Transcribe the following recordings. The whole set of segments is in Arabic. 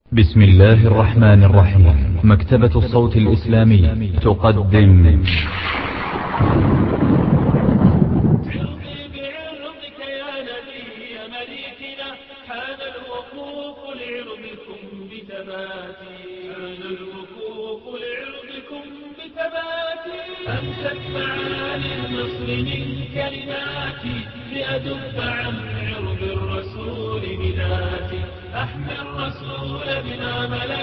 بسم الله الرحمن الرحيم. مكتبة الصوت الإسلامي تقدم بعرضك يا نبي مليكنا حان الوقوف لعرضكم بثباتي، حان الوقوف لعرضكم بثباتي. أمسك معاني النصر من كلماتي لأدب عن عرض الرسول بذاتي، أحمي الرسول بما ملك.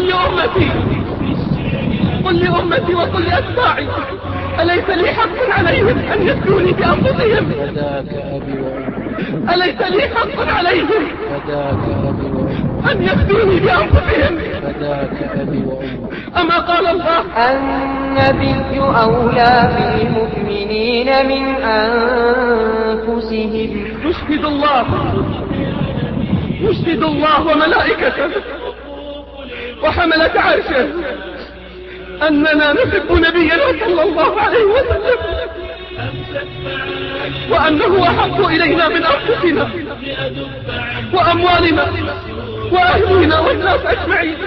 قل لأمتي وقل لأتباعي أليس لي حق عليهم أن يفدوني بأنفسهم؟ فداك أبي وأمي. أليس لي حق عليهم فداك أبي وأمي. أن يفدوني بأنفسهم؟ فداك أبي وأمي. أما قال الله: النبي أولى بالمؤمنين من أنفسهم. يشهد الله وملائكته وحملة عرشه أننا نحب نبينا صلى الله عليه وسلم، وأنه أحب إلينا من أنفسنا وأموالنا وأهلنا والناس أجمعين.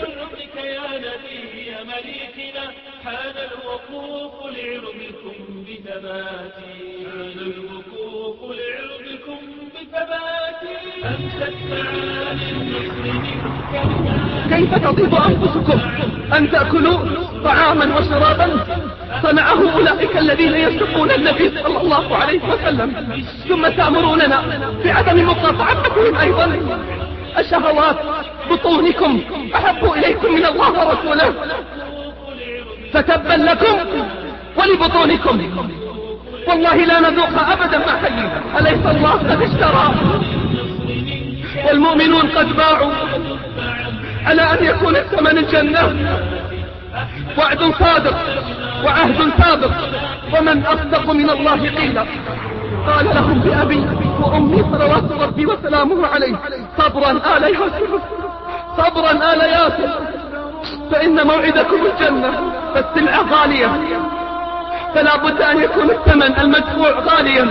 حان الوقوف لعرضكم بثباتي، حان الوقوف لعرضكم بثباتي. أمسك معاني النصر من كلماتي. كيف تطيب أنفسكم أن تأكلوا طعاما وشرابا صنعه أولئك الذين يسبون النبي صلى الله عليه وسلم، ثم تأمروننا بعدم مقاطعتهم أيضا؟ الشهوات بطونكم أحب إليكم من الله ورسوله، فتبا لكم ولبطونكم، والله لا نذوقها أبدا ما حيينا. أليس الله قد اشترى والمؤمنون قد باعوا على أن يكون الثمن الجنة؟ وعد صادق وعهد سابق، ومن أصدق من الله قيلا. قال لهم بأبي وأمي صلوات ربي وسلامه عليه: صبرا آل ياسر، صبرا آل ياسر، فإن موعدكم الجنة، فالسلعة غالية، فلا بد أن يكون الثمن المدفوع غاليا.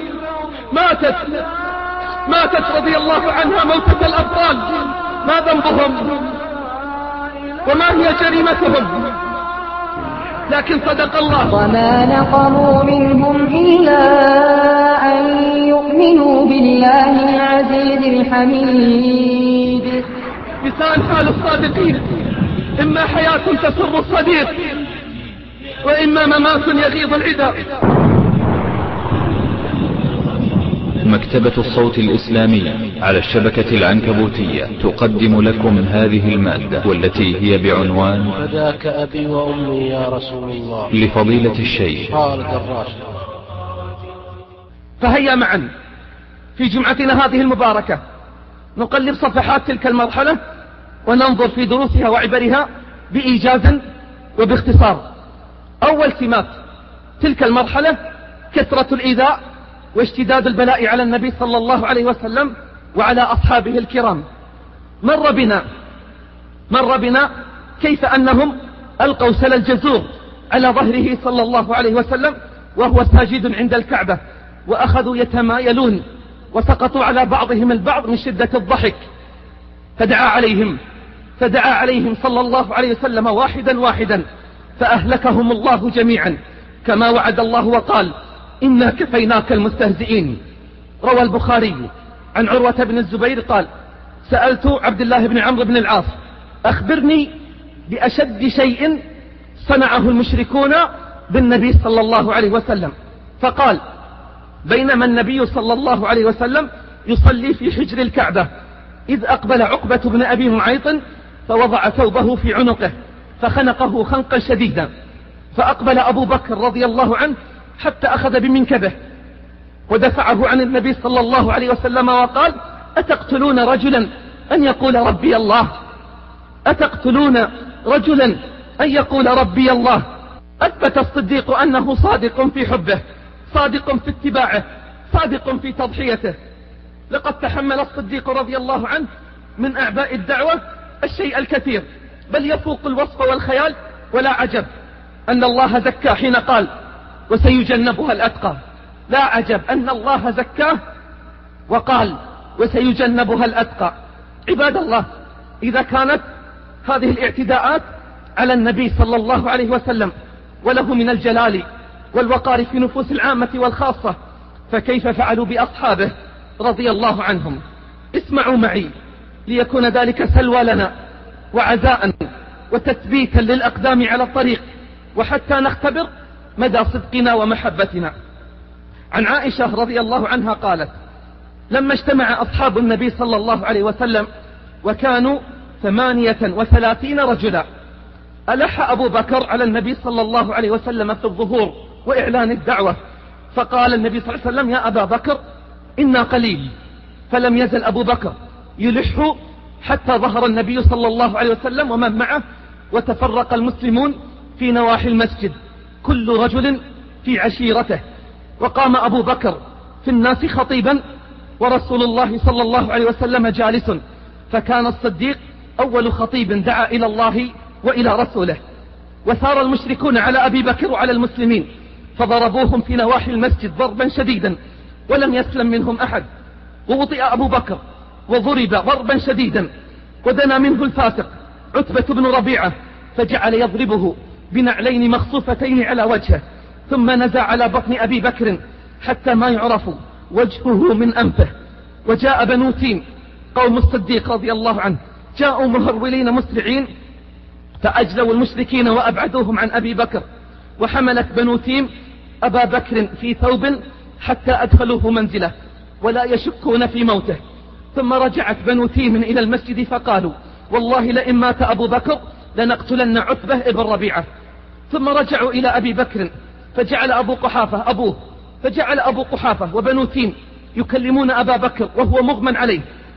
ماتت رضي الله عنها موتة الأبطال، ما ذنبهم وما هي جريمتهم؟ لكن صدق الله. وما نقموا منهم إلا أن يؤمنوا بالله العزيز الحميد. لسان حال الصادقين: إما حياة تسر الصديق، وإما ممات يغيظ العدا. مكتبة الصوت الإسلامي على الشبكة العنكبوتية تقدم لكم هذه المادة، والتي هي بعنوان فداك أبي وأمي يا رسول الله، لفضيلة الشيخ خالد الراشد. فهيا معا في جمعتنا هذه المباركة نقلب صفحات تلك المرحلة وننظر في دروسها وعبرها بإيجاز وباختصار. أول سمات تلك المرحلة كثرة الإيذاء واشتداد البلاء على النبي صلى الله عليه وسلم وعلى أصحابه الكرام. مر بنا كيف أنهم ألقوا سل الجزور على ظهره صلى الله عليه وسلم وهو ساجد عند الكعبة، وأخذوا يتمايلون وسقطوا على بعضهم البعض من شدة الضحك، فدعا عليهم صلى الله عليه وسلم واحدا واحدا فأهلكهم الله جميعا، كما وعد الله وقال: إنا كفيناك المستهزئين. روى البخاري عن عروة بن الزبير قال: سألت عبد الله بن عمرو بن العاص: أخبرني بأشد شيء صنعه المشركون بالنبي صلى الله عليه وسلم. فقال: بينما النبي صلى الله عليه وسلم يصلي في حجر الكعبة، إذ أقبل عقبة بن أبي معيط فوضع ثوبه في عنقه فخنقه خنقا شديدا، فأقبل أبو بكر رضي الله عنه حتى أخذ بمنكبه ودفعه عن النبي صلى الله عليه وسلم وقال: أتقتلون رجلا أن يقول ربي الله؟ أتقتلون رجلا أن يقول ربي الله؟ أثبت الصديق أنه صادق في حبه، صادق في اتباعه، صادق في تضحيته. لقد تحمل الصديق رضي الله عنه من أعباء الدعوة الشيء الكثير، بل يفوق الوصف والخيال، ولا عجب أن الله زكاه حين قال: وسيجنبها الأتقى. لا عجب أن الله زكاه وقال: وسيجنبها الأتقى. عباد الله، إذا كانت هذه الاعتداءات على النبي صلى الله عليه وسلم وله من الجلال والوقار في نفوس العامة والخاصة، فكيف فعلوا بأصحابه رضي الله عنهم؟ اسمعوا معي ليكون ذلك سلوى لنا وعزاء وتثبيتا للأقدام على الطريق، وحتى نختبر مدى صدقنا ومحبتنا. عن عائشة رضي الله عنها قالت: لما اجتمع أصحاب النبي صلى الله عليه وسلم وكانوا 38 رجلا، ألح أبو بكر على النبي صلى الله عليه وسلم في الظهور وإعلان الدعوة، فقال النبي صلى الله عليه وسلم: يا أبا بكر إنا قليل. فلم يزل أبو بكر يلح حتى ظهر النبي صلى الله عليه وسلم ومن معه، وتفرق المسلمون في نواحي المسجد كل رجل في عشيرته، وقام أبو بكر في الناس خطيبا ورسول الله صلى الله عليه وسلم جالس، فكان الصديق أول خطيب دعا إلى الله وإلى رسوله. وثار المشركون على أبي بكر وعلى المسلمين فضربوهم في نواحي المسجد ضربا شديدا ولم يسلم منهم أحد، ووطئ أبو بكر وضرب ضربا شديدا، ودنا منه الفاسق عتبة بن ربيعة فجعل يضربه بنعلين مخصوفتين على وجهه، ثم نزع على بطن أبي بكر حتى ما يعرف وجهه من أنفه. وجاء بنو تيم قوم الصديق رضي الله عنه، جاءوا مهرولين مسرعين فأجلوا المشركين وأبعدوهم عن أبي بكر، وحملت بنو تيم أبا بكر في ثوب حتى أدخلوه منزله ولا يشكون في موته. ثم رجعت بنو تيم إلى المسجد فقالوا: والله لئن مات أبو بكر لنقتلن عتبة ابن ربيعة. ثم رجعوا إلى أبي بكر فجعل أبو قحافة وبنو تيم يكلمون أبا بكر وهو مغمى عليه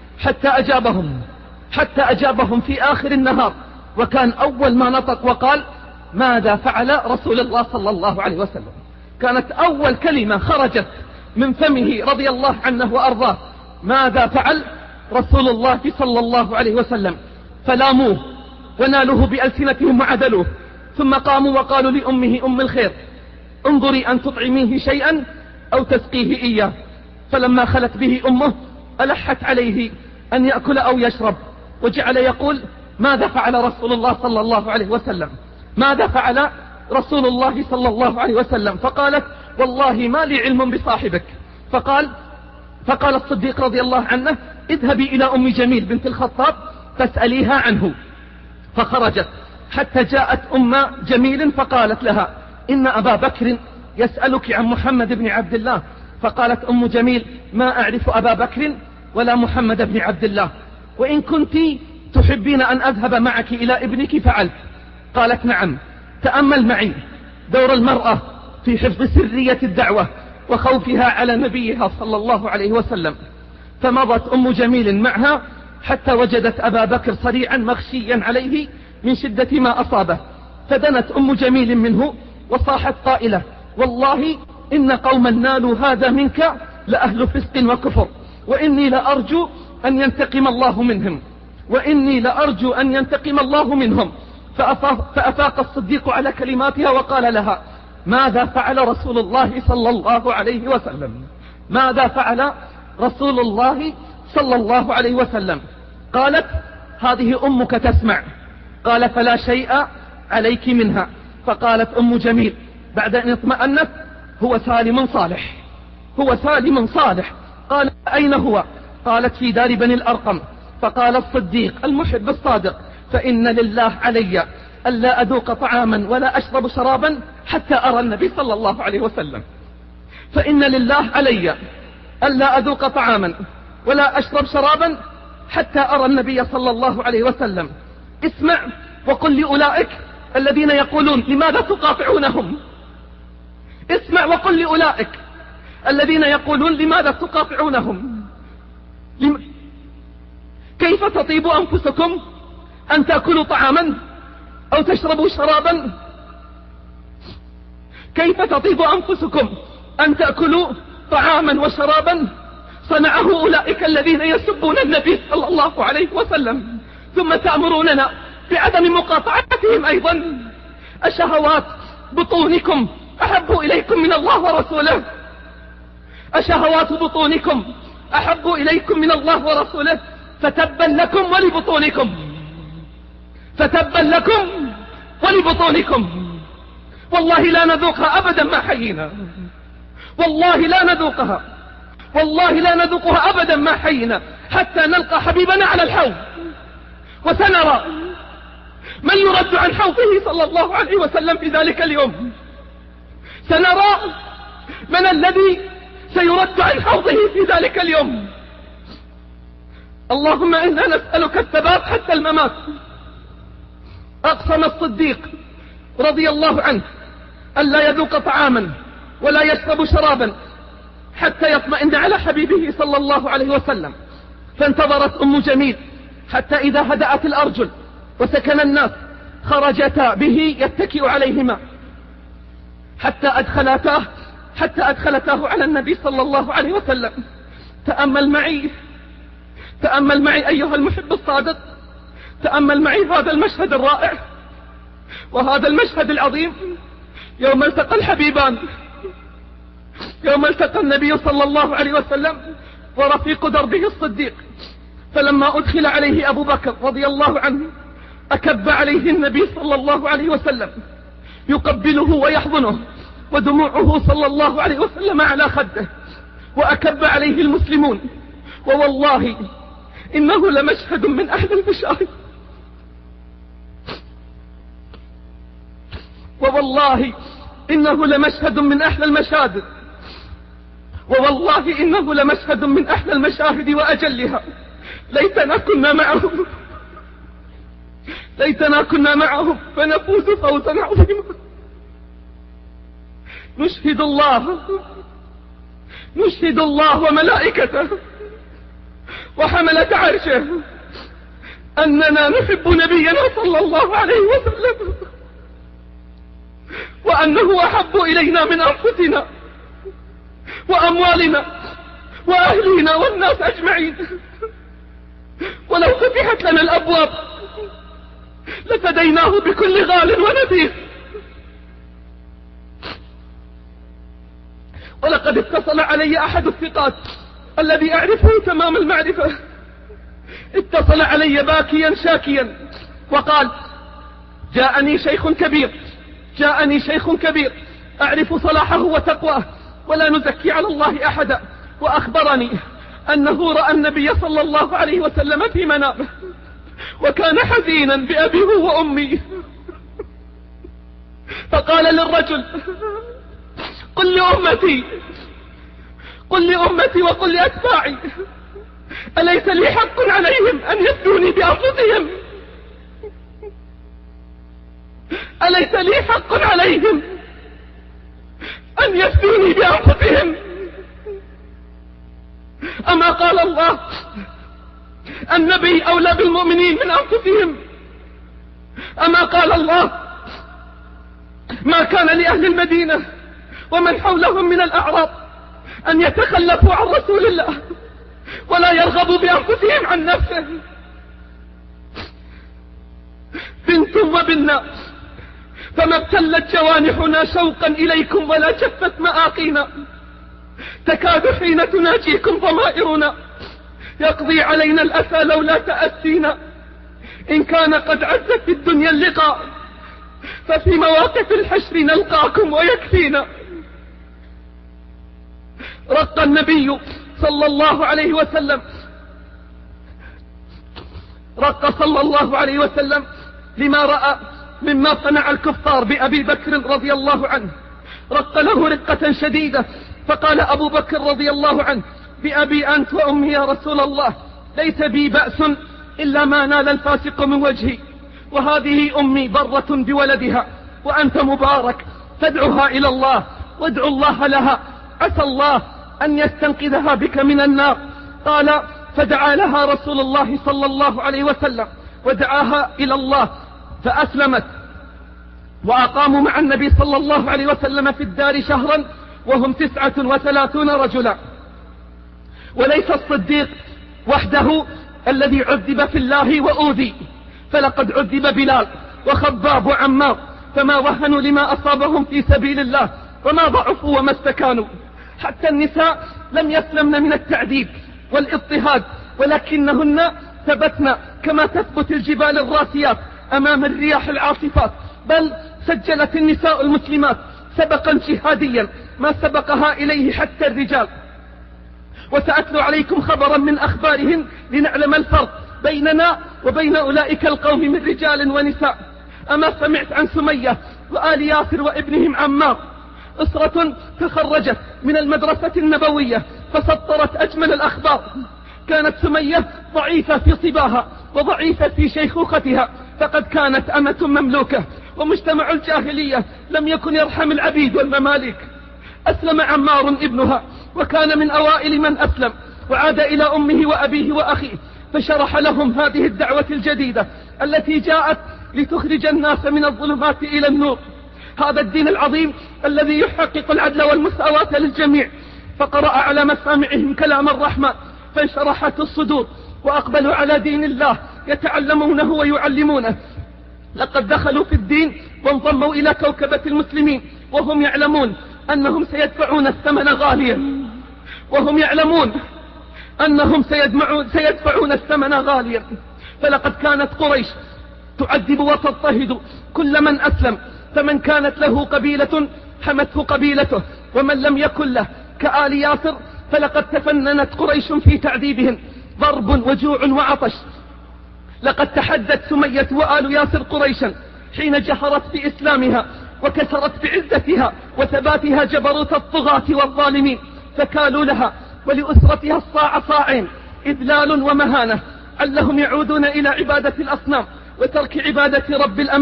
حتى أجابهم في آخر النهار، وكان أول ما نطق وقال: ماذا فعل رسول الله صلى الله عليه وسلم؟ كانت أول كلمة خرجت من فمه رضي الله عنه وأرضاه: ماذا فعل رسول الله صلى الله عليه وسلم؟ فلاموه ونالوه بألسنتهم وعدلوه، ثم قاموا وقالوا لأمه أم الخير: انظري أن تطعميه شيئا أو تسقيه إياه. فلما خلت به أمه ألحت عليه أن يأكل أو يشرب، وجعل يقول: ماذا فعل رسول الله صلى الله عليه وسلم؟ ماذا فعل رسول الله صلى الله عليه وسلم؟ فقالت: والله ما لي علم بصاحبك. فقال الصديق رضي الله عنه: اذهبي إلى أم جميل بنت الخطاب فاسأليها عنه. فخرجت حتى جاءت أم جميل فقالت لها: إن أبا بكر يسألك عن محمد بن عبد الله. فقالت أم جميل: ما أعرف أبا بكر ولا محمد بن عبد الله، وإن كنت تحبين أن أذهب معك إلى ابنك فعلت. قالت: نعم. تأمل معي دور المرأة في حفظ سرية الدعوة وخوفها على نبيها صلى الله عليه وسلم. فمضت أم جميل معها حتى وجدت أبا بكر صريعا مغشيا عليه من شدة ما أصابه، فدنت أم جميل منه وصاحت قائلة: والله إن قوما نالوا هذا منك لأهل فسق وكفر، وإني لأرجو أن ينتقم الله منهم. فأفاق الصديق على كلماتها وقال لها: ماذا فعل رسول الله صلى الله عليه وسلم؟ ماذا فعل رسول الله صلى الله عليه وسلم؟ قالت: هذه أمك تسمع. قال: فلا شيء عليك منها. فقالت أم جميل بعد أن اطمأنت: هو سالم صالح. قال: أين هو؟ قالت: في دار بني الأرقم. فقال الصديق المحب الصادق: فإن لله علي ألا أذوق طعاما ولا أشرب شرابا حتى أرى النبي صلى الله عليه وسلم. فإن لله علي ألا أذوق طعاما ولا أشرب شرابا حتى أرى النبي صلى الله عليه وسلم. اسمع وقل لأولئك الذين يقولون: لماذا تقاطعونهم؟ اسمع وقل لأولئك الذين يقولون: لماذا تقاطعونهم؟ كيف تطيب أنفسكم أن تأكلوا طعاما أو تشربوا شرابا؟ كيف تطيب أنفسكم أن تأكلوا طعاما وشرابا صنعه أولئك الذين يسبون النبي صلى الله عليه وسلم، ثم تأمروننا بعدم مقاطعتهم أيضا؟ أشهوات بطونكم أحب إليكم من الله ورسوله؟ أشهوات بطونكم أحب إليكم من الله ورسوله؟ فتبا لكم ولبطونكم. فتبا لكم ولبطونكم. والله لا نذوقها أبدا ما حيينا، والله لا نذوقها، والله لا نذوقها أبدا ما حيينا حتى نلقى حبيبنا على الحوض، وسنرى من يرد عن حوضه صلى الله عليه وسلم في ذلك اليوم. سنرى من الذي سيرد عن حوضه في ذلك اليوم. اللهم إنا نسألك الثبات حتى الممات. أقسم الصديق رضي الله عنه ألا يذوق طعاما ولا يشرب شرابا حتى يطمئن على حبيبه صلى الله عليه وسلم. فانتظرت أم جميل حتى إذا هدأت الأرجل وسكن الناس خرجتا به يتكئ عليهما حتى أدخلتاه على النبي صلى الله عليه وسلم. تأمل معي أيها المحب الصادق، تأمل معي هذا المشهد الرائع وهذا المشهد العظيم يوم التقى الحبيبان، يوم التقى النبي صلى الله عليه وسلم ورفيق دربه الصديق. فلما أدخل عليه أبو بكر رضي الله عنه أكب عليه النبي صلى الله عليه وسلم يقبله ويحضنه، ودموعه صلى الله عليه وسلم على خده، وأكب عليه المسلمون. ووالله إنه لمشهد من أحلى المشاهد، ووالله إنه لمشهد من أحلى المشاهد، ووالله إنه لمشهد من أحلى المشاهد وأجلها. ليتنا كنا معهم فنفوز فوزا عظيما. نشهد الله وملائكته وحملة عرشه أننا نحب نبينا صلى الله عليه وسلم، وأنه أحب إلينا من أنفسنا وأموالنا وأهلنا والناس أجمعين. ولو فتحت لنا الأبواب لفديناه بكل غال ونفيس. ولقد اتصل علي أحد الثقات الذي أعرفه تمام المعرفة، اتصل علي باكيا شاكيا وقال: جاءني شيخ كبير أعرف صلاحه وتقواه ولا نزكي على الله أحدا، وأخبرني أنه رأى النبي صلى الله عليه وسلم في منامه وكان حزينا بأبيه وأمي. فقال للرجل: قل لأمتي وقل لأتباعي أليس لي حق عليهم أن يفدوني بأنفسهم؟ أليس لي حق عليهم أن يفدوني بأنفسهم؟ أما قال الله: النبي أولى بالمؤمنين من أنفسهم؟ أما قال الله: ما كان لأهل المدينة ومن حولهم من الأعراب أن يتخلفوا عن رسول الله ولا يرغبوا بأنفسهم عن نفسه؟ بنتم وبنا، فما ابتلت جوانحنا شوقا إليكم ولا جفت مآقينا، تكاد حين تناجيكم ضمائرنا يقضي علينا الأسى لولا تأسينا. إن كان قد عز في الدنيا اللقاء ففي مواقف الحشر نلقاكم ويكفينا. رق النبي صلى الله عليه وسلم لما رأى مما صنع الكفار بأبي بكر رضي الله عنه، رق له رقة شديدة. فقال أبو بكر رضي الله عنه: بأبي أنت وأمي يا رسول الله، ليس بي بأس إلا ما نال الفاسق من وجهي، وهذه أمي برة بولدها وأنت مبارك، فادعها إلى الله وادعو الله لها، عسى الله أن يستنقذها بك من النار. قال: فدعا لها رسول الله صلى الله عليه وسلم ودعاها إلى الله فأسلمت، وأقاموا مع النبي صلى الله عليه وسلم في الدار شهرا وهم 39 رجلا. وليس الصديق وحده الذي عذب في الله وأوذي، فلقد عذب بلال وخباب وعمار، فما وهنوا لما أصابهم في سبيل الله وما ضعفوا وما استكانوا. حتى النساء لم يسلمن من التعذيب والاضطهاد، ولكنهن ثبتن كما تثبت الجبال الراسيات أمام الرياح العاصفات، بل سجلت النساء المسلمات سبقا جهاديا ما سبقها إليه حتى الرجال. وسأتلو عليكم خبرا من أخبارهن لنعلم الفرق بيننا وبين أولئك القوم من رجال ونساء. أما سمعت عن سمية وآل ياسر وابنهم عمار، أسرة تخرجت من المدرسة النبوية فسطرت أجمل الأخبار. كانت سمية ضعيفة في صباها وضعيفة في شيخوختها، فقد كانت أمة مملوكة، ومجتمع الجاهلية لم يكن يرحم العبيد والمماليك. أسلم عمار ابنها وكان من أوائل من أسلم، وعاد إلى أمه وأبيه وأخيه فشرح لهم هذه الدعوة الجديدة التي جاءت لتخرج الناس من الظلمات إلى النور، هذا الدين العظيم الذي يحقق العدل والمساواة للجميع. فقرأ على مسامعهم كلام الرحمن فانشرحت الصدور وأقبلوا على دين الله يتعلمونه ويعلمونه. لقد دخلوا في الدين وانضموا إلى كوكبة المسلمين وهم يعلمون أنهم سيدفعون الثمن غاليا، وهم يعلمون أنهم سيدفعون الثمن غاليا. فلقد كانت قريش تعذب وتضطهد كل من أسلم، فمن كانت له قبيلة حمته قبيلته، ومن لم يكن له كآل ياسر فلقد تفننت قريش في تعذيبهم، ضرب وجوع وعطش. لقد تحدت سمية وآل ياسر قريشا حين جهرت بإسلامها وكسرت بعزتها وثباتها جبروت الطغاة والظالمين، فكالوا لها ولأسرتها الصاع صاعين، إذلال ومهانة، علهم يعودون إلى عبادة الأصنام وترك عبادة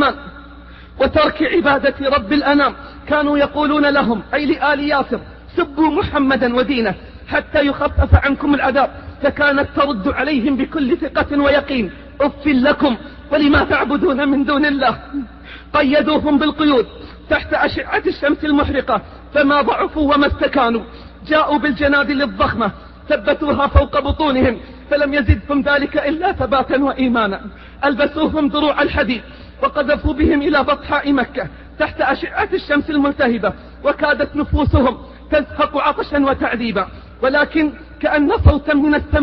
رب الأنام. كانوا يقولون لهم أي لآل ياسر سبوا محمدا ودينه حتى يخفف عنكم العذاب، فكانت ترد عليهم بكل ثقة ويقين: أف لكم ولما تعبدون من دون الله. قيدوهم بالقيود تحت أشعة الشمس المحرقة فما ضعفوا وما استكانوا، جاءوا بالجنادل الضخمة ثبتوها فوق بطونهم فلم يزدهم ذلك إلا ثباتا وإيمانا. ألبسوهم دروع الحديد وقذفوا بهم إلى بطحاء مكة تحت أشعة الشمس الملتهبة، وكادت نفوسهم تزهق عطشا وتعذيبا، ولكن كأن صوتا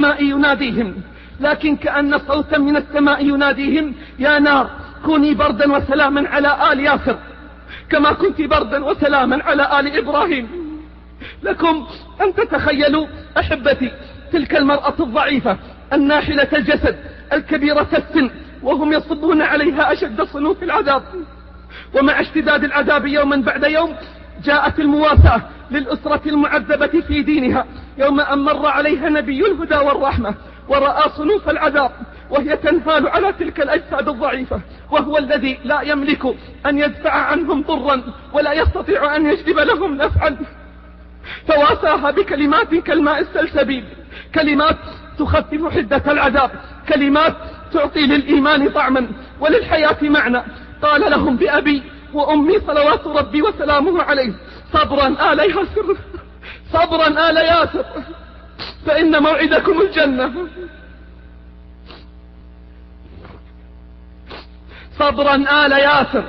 من السماء يناديهم: يا نار كوني بردا وسلاما على آل ياسر كما كنت بردا وسلاما على آل إبراهيم. لكم أن تتخيلوا أحبتي تلك المرأة الضعيفة الناحلة الجسد الكبيرة السن وهم يصبون عليها أشد صنوف العذاب. ومع اشتداد العذاب يوما بعد يوم جاءت المواساة للأسرة المعذبة في دينها، يوم أن مر عليها نبي الهدى والرحمة ورأى صنوف العذاب وهي تنهال على تلك الأجساد الضعيفة، وهو الذي لا يملك أن يدفع عنهم ضرا ولا يستطيع أن يجلب لهم نفعا، فواساها بكلمات كالماء السلسبيل، كلمات تخفف حدة العذاب، كلمات تعطي للإيمان طعما وللحياة معنى. قال لهم: بأبي وأمي صلوات ربي وسلامه عليه، صبرا آل ياسر، صبرا آل ياسر، فإن موعدكم الجنة، صبرا آل ياسر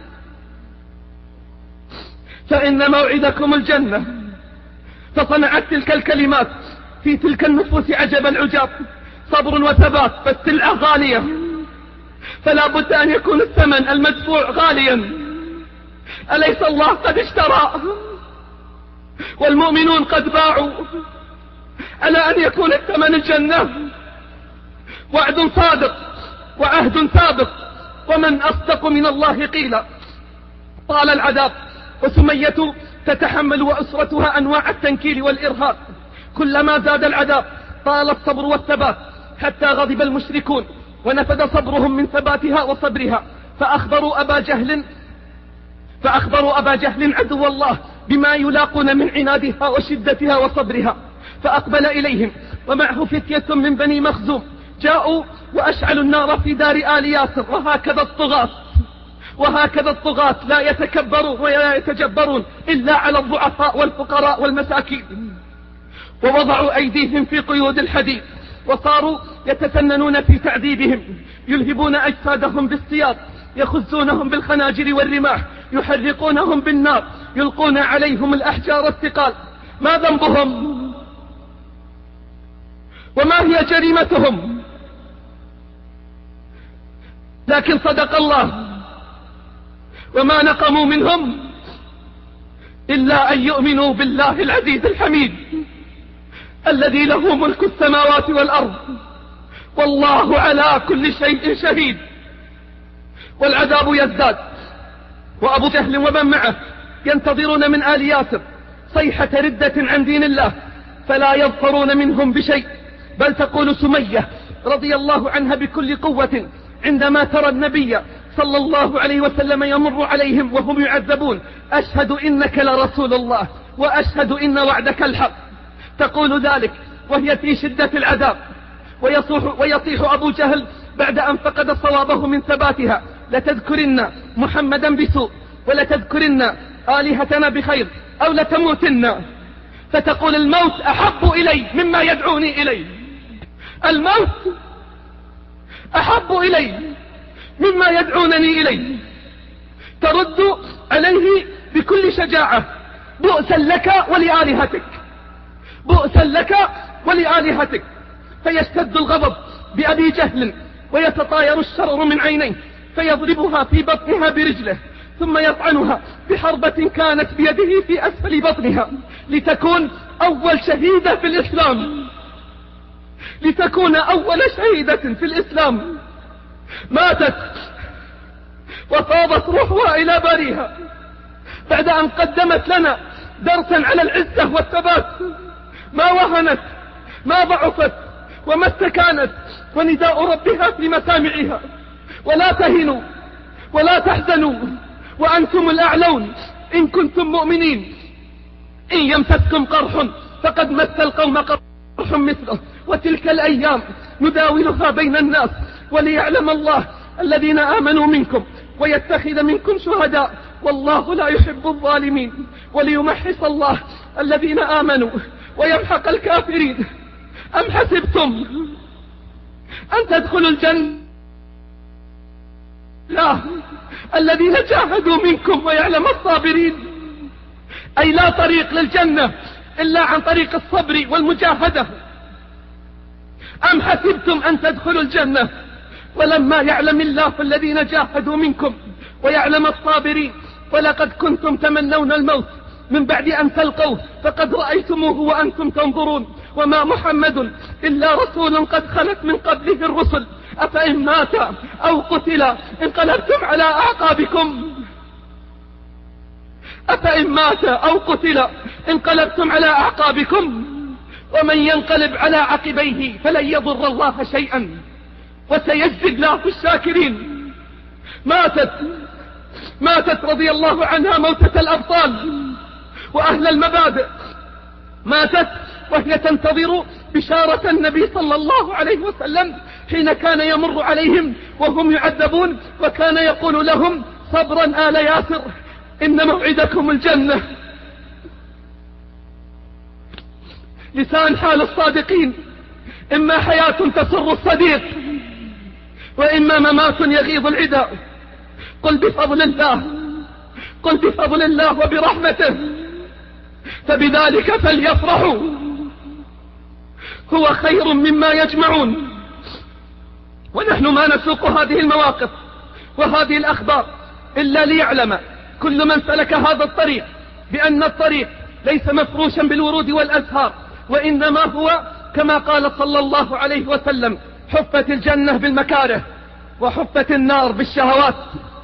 فإن موعدكم الجنة. فصنعت تلك الكلمات في تلك النفوس عجب العجاب، صبر وثبات، فالسلعة غالية، فلا بد أن يكون الثمن المدفوع غاليا. أليس الله قد اشترى والمؤمنون قد باعوا؟ على أن يكون الثمن الجنة. وعد صادق وعهد سابق، ومن أصدق من الله قيلا. طال العذاب وسمية تتحمل وأسرتها أنواع التنكيل والإرهاب، كلما زاد العذاب طال الصبر والثبات، حتى غضب المشركون ونفد صبرهم من ثباتها وصبرها، فأخبروا أبا جهل عدو الله بما يلاقون من عنادها وشدتها وصبرها، فأقبل إليهم ومعه فتية من بني مخزوم، جاءوا وأشعلوا النار في دار آل ياسر. وهكذا الطغاة لا يتكبرون ولا يتجبرون إلا على الضعفاء والفقراء والمساكين. ووضعوا أيديهم في قيود الحديد وصاروا يتفننون في تعذيبهم، يلهبون أجسادهم بالسياط، يخزونهم بالخناجر والرماح، يحرقونهم بالنار، يلقون عليهم الأحجار الثقال. ما ذنبهم وما هي جريمتهم؟ لكن صدق الله، وما نقموا منهم إلا أن يؤمنوا بالله العزيز الحميد الذي له ملك السماوات والأرض والله على كل شيء شهيد. والعذاب يزداد، وأبو جهل ومن معه ينتظرون من آل ياسر صيحة ردة عن دين الله، فلا يظفرون منهم بشيء. بل تقول سمية رضي الله عنها بكل قوة عندما ترى النبي صلى الله عليه وسلم يمر عليهم وهم يعذبون: أشهد إنك لرسول الله وأشهد إن وعدك الحق. تقول ذلك وهي في شدة العذاب، ويصيح أبو جهل بعد أن فقد صوابه من ثباتها: لتذكرن محمدا بسوء ولتذكرن آلهتنا بخير أو لتموتن. فتقول: الموت أحب إلي مما يدعوني إليه، الموت أحب إلي مما يدعونني إليه. ترد عليه بكل شجاعة: بؤسا لك ولآلهتك، بؤسا لك ولآلهتك. فيشتد الغضب بأبي جهل ويتطاير الشرر من عينيه، فيضربها في بطنها برجله، ثم يطعنها بحربة كانت بيده في أسفل بطنها، لتكون أول شهيدة في الإسلام، لتكون أول شهيدة في الإسلام. ماتت وفاضت روحها إلى باريها بعد أن قدمت لنا درسا على العزة والثبات. ما وهنت، ما ضعفت، وما استكانت، ونداء ربها في مسامعها: ولا تهنوا ولا تحزنوا وأنتم الأعلون إن كنتم مؤمنين، إن يمسسكم قرح فقد مس القوم قرح مثله، وتلك الأيام نداولها بين الناس، وليعلم الله الذين آمنوا منكم ويتخذ منكم شهداء، والله لا يحب الظالمين، وليمحص الله الذين آمنوا ويمحق الكافرين. أم حسبتم أن تدخلوا الجنة لا الذين جاهدوا منكم ويعلم الصابرين؟ أي لا طريق للجنة إلا عن طريق الصبر والمجاهدة. أم حسبتم أن تدخلوا الجنة ولما يعلم الله الذين جاهدوا منكم ويعلم الصابرين؟ ولقد كنتم تمنون الموت من بعد أن تلقوه فقد رأيتموه وأنتم تنظرون، وما محمد إلا رسول قد خلت من قبله الرسل، أفإن مات أو قتل انقلبتم على أعقابكم، أفإن مات أو قتل انقلبتم على أعقابكم، ومن ينقلب على عقبيه فلن يضر الله شيئا وسيجزي الله الشاكرين. ماتت رضي الله عنها موتة الأبطال وأهل المبادئ، ماتت وهي تنتظر بشارة النبي صلى الله عليه وسلم حين كان يمر عليهم وهم يعذبون، وكان يقول لهم: صبرا آل ياسر إن موعدكم الجنة. لسان حال الصادقين: إما حياة تسر الصديق وإما ممات يغيظ العداء. قل بفضل الله وبرحمته فبذلك فليفرحوا هو خير مما يجمعون. ونحن ما نسوق هذه المواقف وهذه الأخبار إلا ليعلم كل من سلك هذا الطريق بأن الطريق ليس مفروشا بالورود والأزهار، وإنما هو كما قال صلى الله عليه وسلم: حفت الجنة بالمكاره وحفت النار بالشهوات.